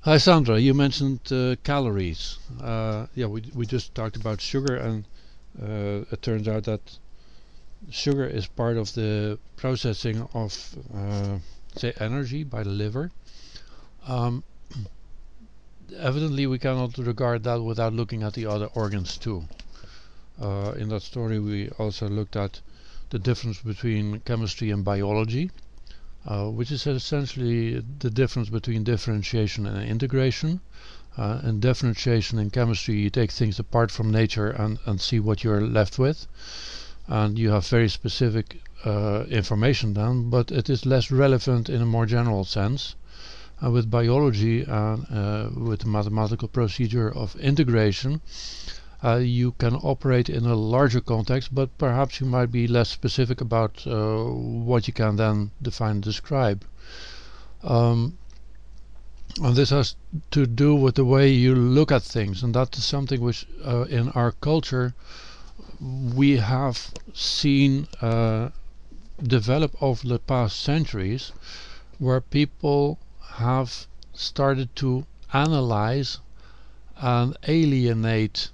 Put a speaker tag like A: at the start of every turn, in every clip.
A: Hi Sandra, you mentioned calories. Yeah, we just talked about sugar, and it turns out that sugar is part of the processing of, say, energy by the liver. Um, Evidently, we cannot regard that without looking at the other organs too. In that story, we also looked at the difference between chemistry and biology, which is essentially the difference between differentiation and integration. In differentiation in chemistry, you take things apart from nature and see what you're left with, and you have very specific information then, but it is less relevant in a more general sense. With biology and with the mathematical procedure of integration, you can operate in a larger context, but perhaps you might be less specific about what you can then define and describe. Um, and this has to do with the way you look at things, and that is something which in our culture we have seen develop over the past centuries, where people have started to analyze and alienate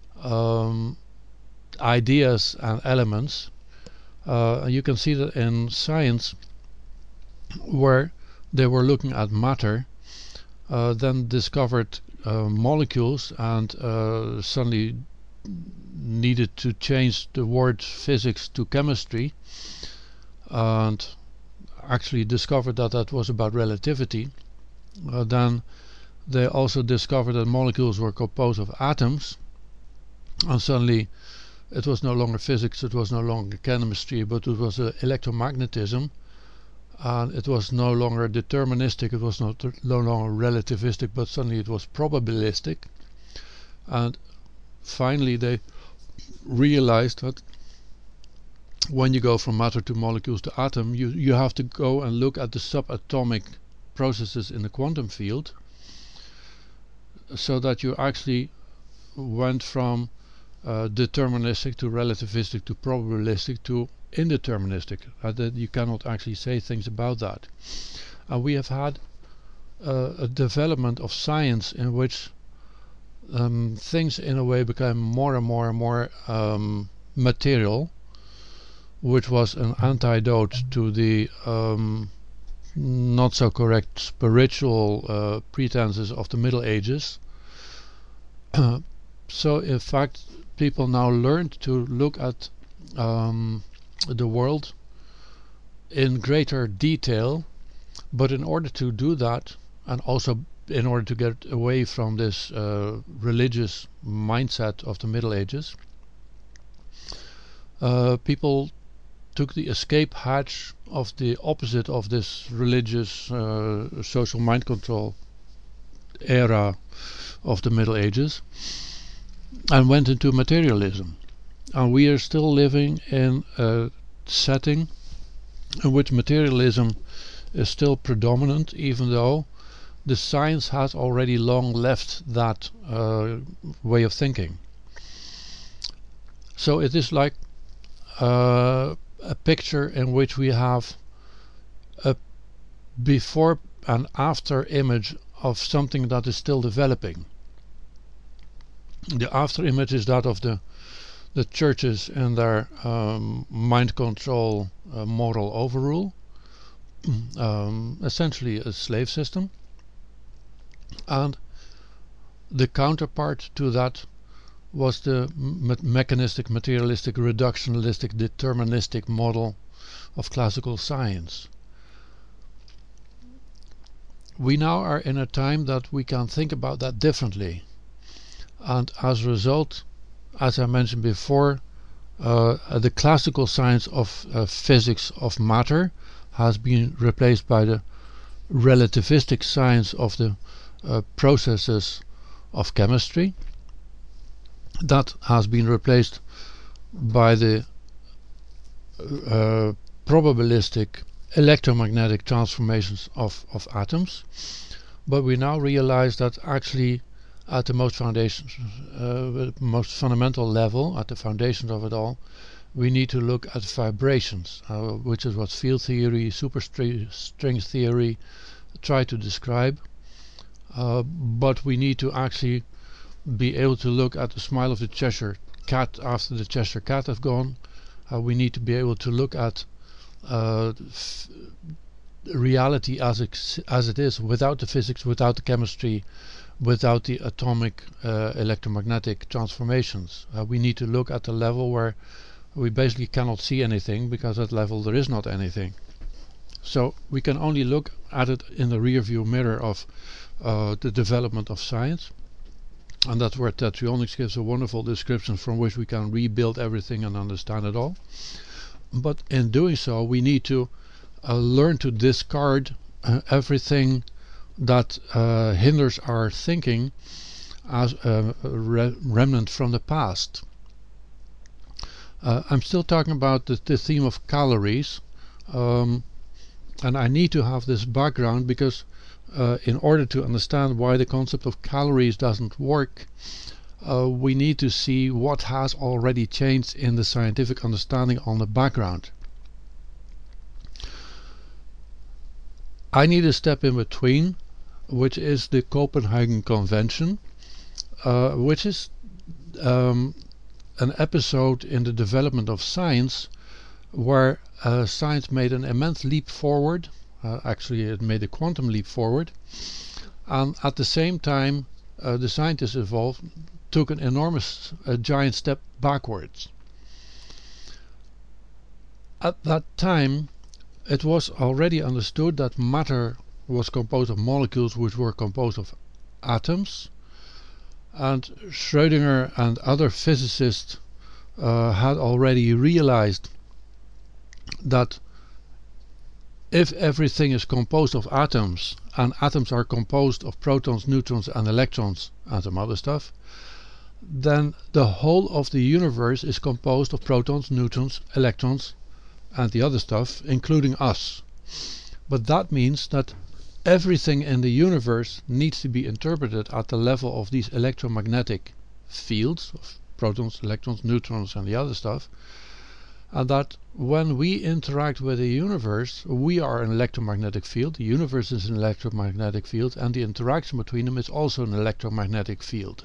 A: ideas and elements. You can see that in science, where they were looking at matter, then discovered molecules, and suddenly needed to change the word physics to chemistry, and actually discovered that that was about relativity. Then they also discovered that molecules were composed of atoms, and suddenly it was no longer physics, it was no longer chemistry, but it was electromagnetism, and it was no longer deterministic, it was no longer relativistic, but suddenly it was probabilistic. And finally they realized that when you go from matter to molecules to atom, you have to go and look at the subatomic processes in the quantum field, so that you actually went from deterministic to relativistic to probabilistic to indeterministic. That you cannot actually say things about that. And we have had a development of science in which things in a way became more and more and more material, which was an antidote to the not so correct spiritual pretenses of the Middle Ages. So in fact, people now learned to look at the world in greater detail, but in order to do that, and also in order to get away from this religious mindset of the Middle Ages, people took the escape hatch of the opposite of this religious social mind control era of the Middle Ages, and went into materialism. And we are still living in a setting in which materialism is still predominant, even though the science has already long left that way of thinking. So it is like a picture in which we have a before and after image of something that is still developing. The after image is that of the churches and their mind control moral overrule, essentially a slave system. And the counterpart to that was the mechanistic, materialistic, reductionistic, deterministic model of classical science. We now are in a time that we can think about that differently, and as a result, as I mentioned before, the classical science of physics of matter has been replaced by the relativistic science of the processes of chemistry. That has been replaced by the probabilistic electromagnetic transformations of atoms. But we now realize that actually at the most most fundamental level, at the foundations of it all, we need to look at vibrations, which is what field theory, superstring theory try to describe. but we need to actually be able to look at the smile of the Cheshire Cat after the Cheshire Cat have gone. We need to be able to look at reality as it is, without the physics, without the chemistry, without the atomic electromagnetic transformations. We need to look at the level where we basically cannot see anything, because at that level there is not anything. So we can only look at it in the rear view mirror of the development of science. And that's where Tetrionics gives a wonderful description from which we can rebuild everything and understand it all. But in doing so, we need to learn to discard everything that hinders our thinking as a remnant from the past. I'm still talking about the theme of calories, and I need to have this background because in order to understand why the concept of calories doesn't work, we need to see what has already changed in the scientific understanding on the background. I need a step in between, which is the Copenhagen Convention, which is an episode in the development of science where science made an immense leap forward. Actually, it made a quantum leap forward, and at the same time the scientists involved took an enormous giant step backwards. At that time it was already understood that matter was composed of molecules which were composed of atoms, and Schrödinger and other physicists had already realized that if everything is composed of atoms, and atoms are composed of protons, neutrons and electrons and some other stuff, then the whole of the universe is composed of protons, neutrons, electrons and the other stuff, including us. But that means that everything in the universe needs to be interpreted at the level of these electromagnetic fields of protons, electrons, neutrons and the other stuff, and that when we interact with the universe, we are an electromagnetic field, the universe is an electromagnetic field, and the interaction between them is also an electromagnetic field.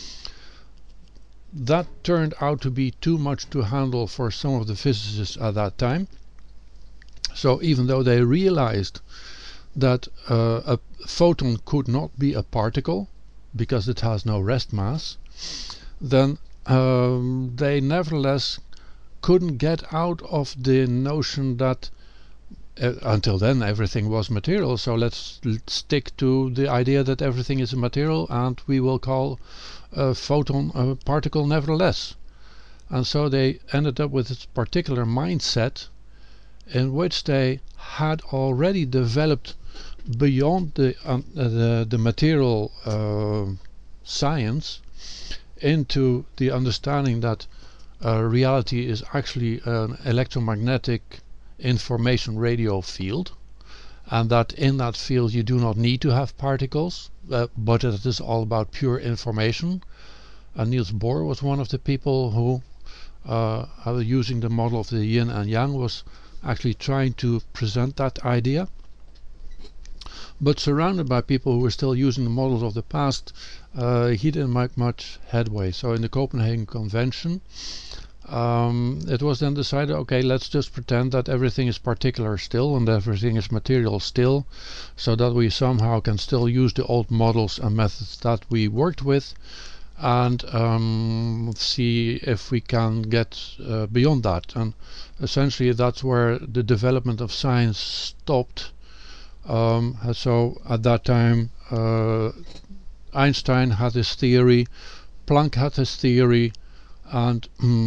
A: That turned out to be too much to handle for some of the physicists at that time. So even though they realized that a photon could not be a particle because it has no rest mass, then they nevertheless couldn't get out of the notion that until then everything was material, so let's stick to the idea that everything is a material and we will call a photon a particle nevertheless. And so they ended up with this particular mindset in which they had already developed beyond the material science into the understanding that reality is actually an electromagnetic information radio field, and that in that field you do not need to have particles, but it is all about pure information. And Niels Bohr was one of the people who, using the model of the yin and yang, was actually trying to present that idea. But surrounded by people who were still using the models of the past, he didn't make much headway. So in the Copenhagen Convention, it was then decided, okay, let's just pretend that everything is particular still and everything is material still, so that we somehow can still use the old models and methods that we worked with, and see if we can get beyond that. And essentially that's where the development of science stopped. So at that time Einstein had his theory, Planck had his theory, and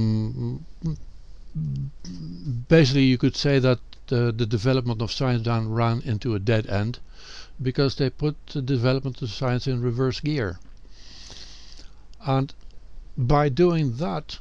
A: basically you could say that the development of science then ran into a dead end, because they put the development of science in reverse gear. And by doing that,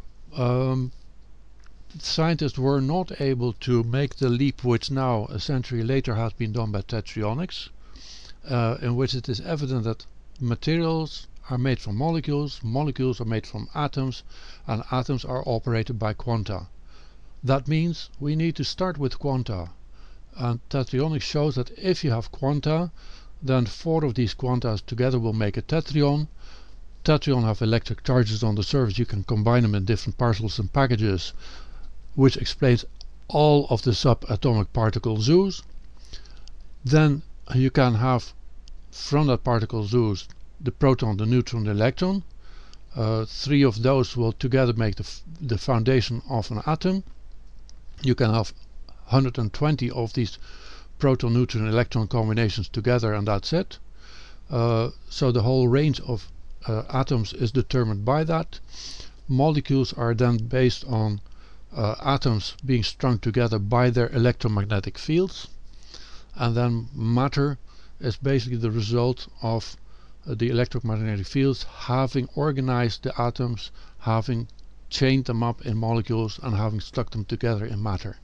A: scientists were not able to make the leap which now, a century later, has been done by Tetrionics, in which it is evident that materials are made from molecules, molecules are made from atoms, and atoms are operated by quanta. That means we need to start with quanta. And Tetrionics shows that if you have quanta, then 4 of these quanta together will make a tetration. Tetration have electric charges on the surface. You can combine them in different parcels and packages, which explains all of the subatomic particle zoos. Then you can have from that particle zoos the proton, the neutron, the electron. 3 of those will together make the foundation of an atom. You can have 120 of these proton, neutron, electron combinations together, and that's it. So the whole range of atoms is determined by that. Molecules are then based on atoms being strung together by their electromagnetic fields, and then matter is basically the result of the electromagnetic fields having organized the atoms, having chained them up in molecules, and having stuck them together in matter.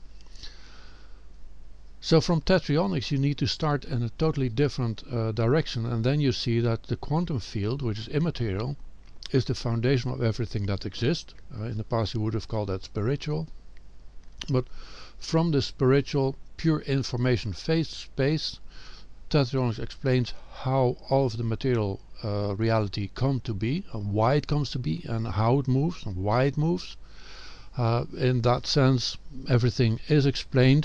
A: So from tetraionics you need to start in a totally different direction, and then you see that the quantum field, which is immaterial, is the foundation of everything that exists. In the past you would have called that spiritual. But from the spiritual, pure information space, tetraionics explains how all of the material reality come to be, and why it comes to be, and how it moves, and why it moves. In that sense, everything is explained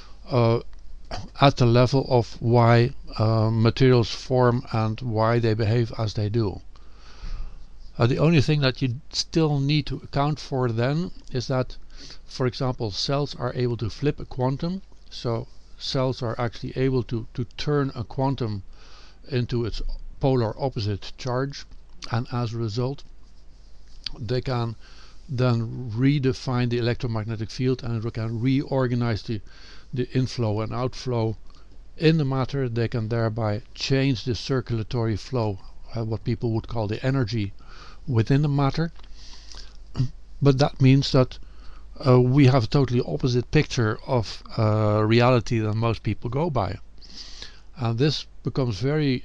A: at the level of why materials form and why they behave as they do. The only thing that you still need to account for then is that, for example, cells are able to flip a quantum. So cells are actually able to turn a quantum into its polar opposite charge, and as a result they can then redefine the electromagnetic field, and they can reorganize the inflow and outflow in the matter. They can thereby change the circulatory flow, what people would call the energy within the matter. But that means that we have a totally opposite picture of reality than most people go by, and this becomes very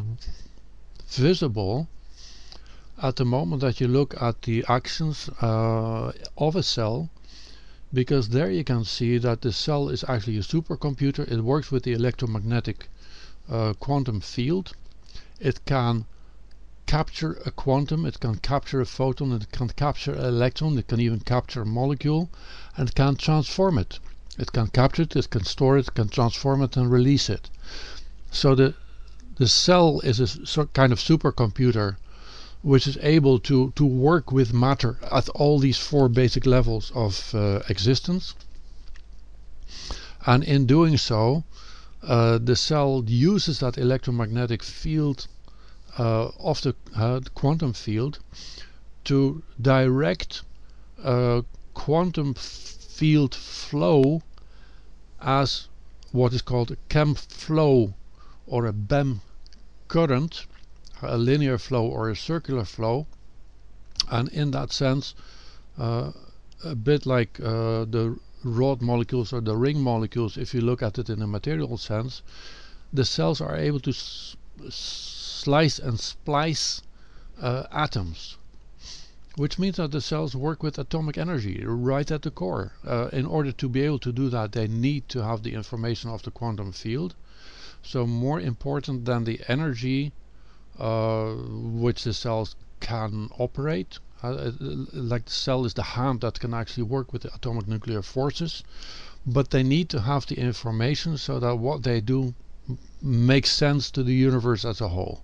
A: visible at the moment that you look at the actions of a cell, because there you can see that the cell is actually a supercomputer. It works with the electromagnetic quantum field. It can capture a quantum, it can capture a photon, it can capture an electron, it can even capture a molecule, and it can transform it. It can capture it, it can store it, it can transform it and release it. So the cell is a kind of supercomputer which is able to work with matter at all these 4 basic levels of existence. And in doing so, the cell uses that electromagnetic field of the quantum field to direct quantum field flow as what is called a chem flow or a BEM current, a linear flow or a circular flow. And in that sense, a bit like the rod molecules or the ring molecules, if you look at it in a material sense, the cells are able to slice and splice atoms, which means that the cells work with atomic energy right at the core. In order to be able to do that, they need to have the information of the quantum field. So more important than the energy which the cells can operate, like the cell is the hand that can actually work with the atomic nuclear forces, but they need to have the information so that what they do makes sense to the universe as a whole.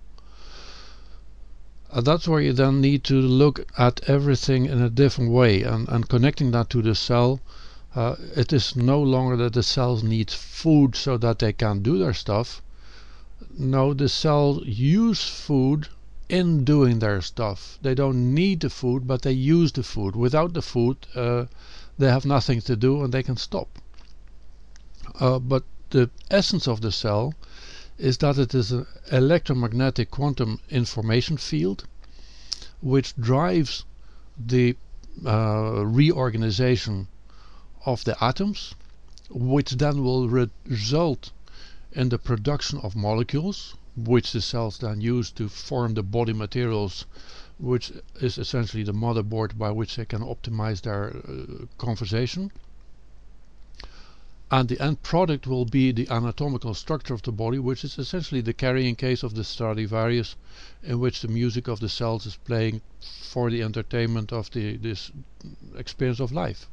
A: That's where you then need to look at everything in a different way, and connecting that to the cell. It is no longer that the cells need food so that they can do their stuff. No, the cells use food in doing their stuff. They don't need the food, but they use the food. Without the food, they have nothing to do and they can stop. But the essence of the cell is that it is an electromagnetic quantum information field which drives the reorganization of the atoms, which then will result in the production of molecules, which the cells then use to form the body materials, which is essentially the motherboard by which they can optimize their conversation. and the end product will be the anatomical structure of the body, which is essentially the carrying case of the Stradivarius, in which the music of the cells is playing for the entertainment of this experience of life.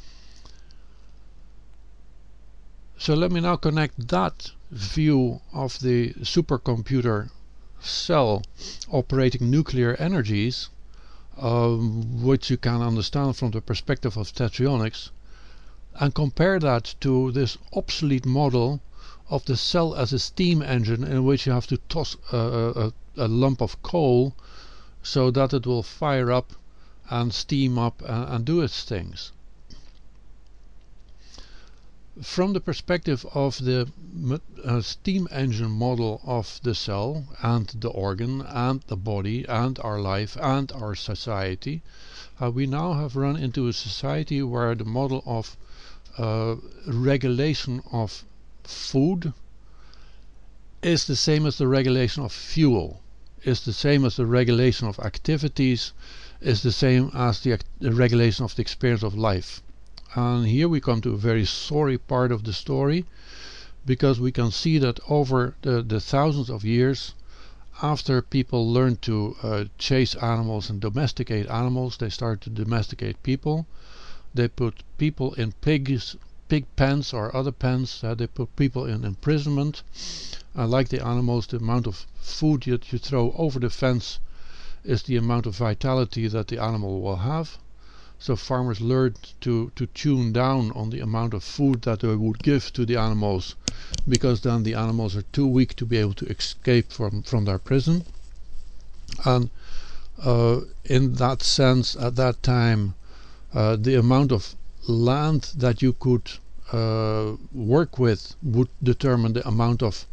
A: So let me now connect that view of the supercomputer cell operating nuclear energies, which you can understand from the perspective of statrionics, and compare that to this obsolete model of the cell as a steam engine, in which you have to toss a lump of coal so that it will fire up and steam up and do its things. From the perspective of the steam engine model of the cell and the organ and the body and our life and our society, we now have run into a society where the model of regulation of food is the same as the regulation of fuel, is the same as the regulation of activities, is the same as the regulation of the experience of life. And here we come to a very sorry part of the story, because we can see that over the thousands of years, after people learned to chase animals and domesticate animals, they started to domesticate people. They put people in pig pens or other pens. They put people in imprisonment. Like the animals, the amount of food that you throw over the fence is the amount of vitality that the animal will have. So farmers learned to tune down on the amount of food that they would give to the animals, because then the animals are too weak to be able to escape from their prison. And in that sense, at that time, the amount of land that you could work with would determine the amount of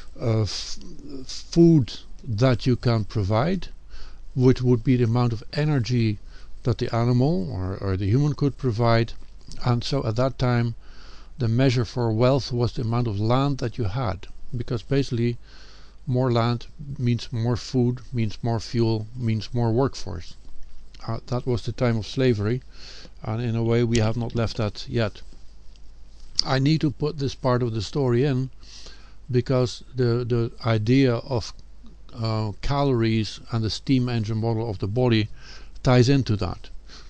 A: food that you can provide, which would be the amount of energy that the animal or the human could provide. And so at that time, the measure for wealth was the amount of land that you had, because basically more land means more food, means more fuel, means more workforce. That was the time of slavery, and in a way we have not left that yet. I need to put this part of the story in because the idea of calories and the steam engine model of the body ties into that.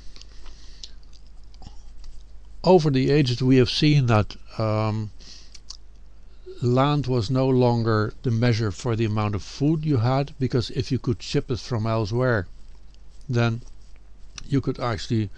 A: Over the ages we have seen that land was no longer the measure for the amount of food you had, because if you could ship it from elsewhere, then you could actually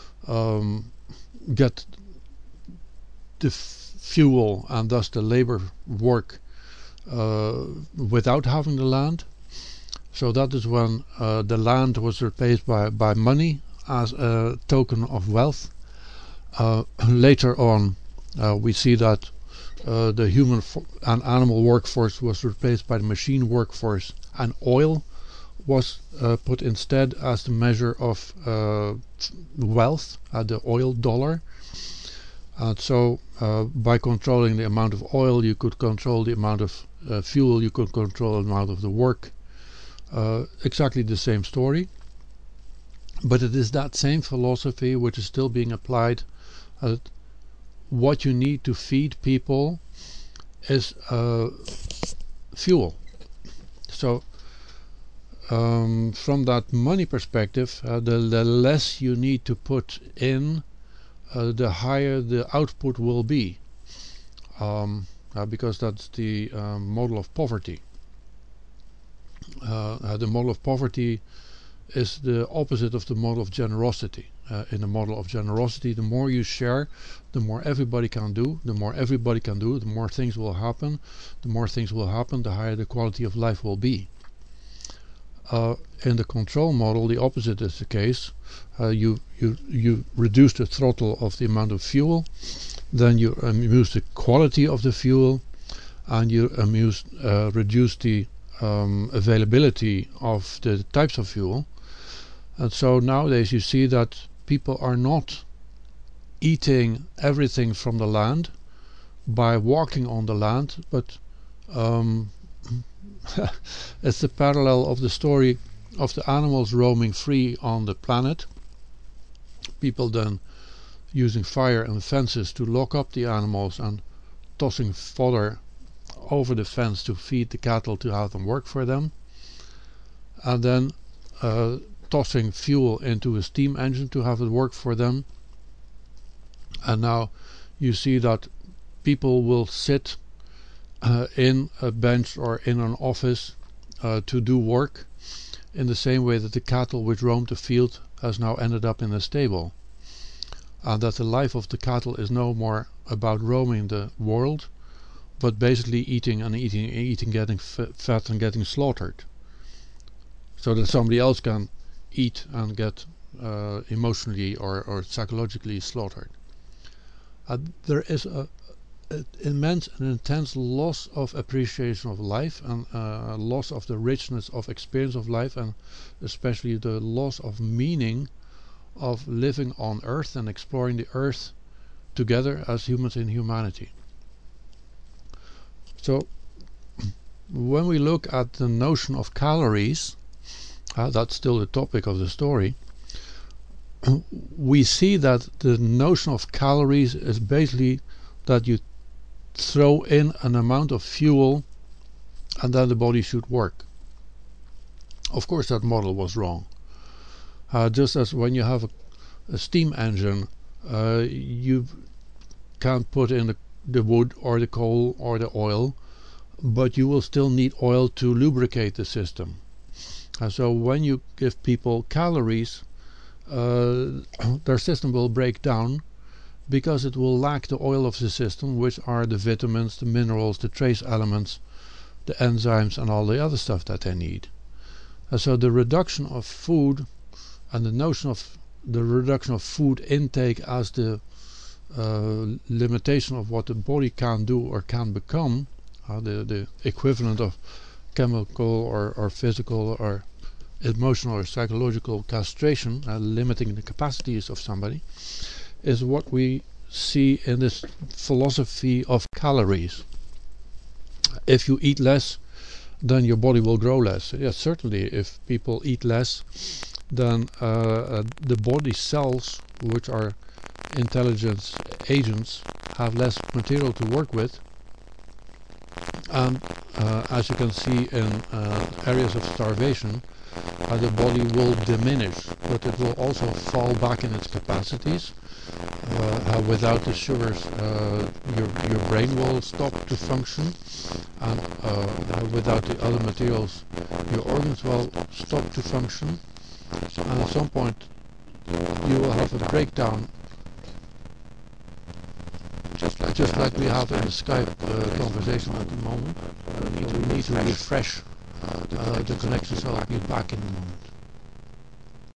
A: get the fuel and thus the labor work without having the land. So that is when the land was replaced by money as a token of wealth. Later on, we see that the human and animal workforce was replaced by the machine workforce, and oil was put instead as the measure of wealth, the oil dollar. And so by controlling the amount of oil, you could control the amount of fuel, you could control the amount of the work. Exactly the same story, but it is that same philosophy which is still being applied. What you need to feed people is fuel. So from that money perspective, the less you need to put in, the higher the output will be, because that's the model of poverty. The model of poverty is the opposite of the model of generosity. In the model of generosity, the more you share, the more everybody can do. The more everybody can do, the more things will happen. The more things will happen, the higher the quality of life will be. In the control model, the opposite is the case. You reduce the throttle of the amount of fuel, then you reduce the quality of the fuel, and you reduce the availability of the types of fuel. And so nowadays you see that people are not eating everything from the land by walking on the land, but it's the parallel of the story of the animals roaming free on the planet. People then using fire and fences to lock up the animals and tossing fodder over the fence to feed the cattle to have them work for them, and then tossing fuel into a steam engine to have it work for them. And now you see that people will sit in a bench or in an office to do work, in the same way that the cattle which roamed the field has now ended up in a stable, and that the life of the cattle is no more about roaming the world, but basically eating, getting fat and getting slaughtered, so that somebody else can eat and get emotionally or psychologically slaughtered. There is an intense loss of appreciation of life, and loss of the richness of experience of life, and especially the loss of meaning of living on Earth and exploring the Earth together as humans in humanity. So when we look at the notion of calories, that's still the topic of the story, we see that the notion of calories is basically that you throw in an amount of fuel and then the body should work. Of course, that model was wrong. Just as when you have a steam engine, you can't put in the wood or the coal or the oil, but you will still need oil to lubricate the system. So when you give people calories, their system will break down, because it will lack the oil of the system, which are the vitamins, the minerals, the trace elements, the enzymes, and all the other stuff that they need. So the reduction of food, and the notion of the reduction of food intake as the limitation of what the body can do or can become, the equivalent of chemical or physical or emotional or psychological castration, limiting the capacities of somebody, is what we see in this philosophy of calories. If you eat less, then your body will grow less. Yes, certainly, if people eat less, then the body cells, which are intelligence agents, have less material to work with. And as you can see in areas of starvation, the body will diminish, but it will also fall back in its capacities. Without the sugars, your brain will stop to function, and without the other materials, your organs will stop to function, and at some point you will have a breakdown, just like we have in the Skype conversation at the moment. We need to refresh the connection, so I'll be back in a moment.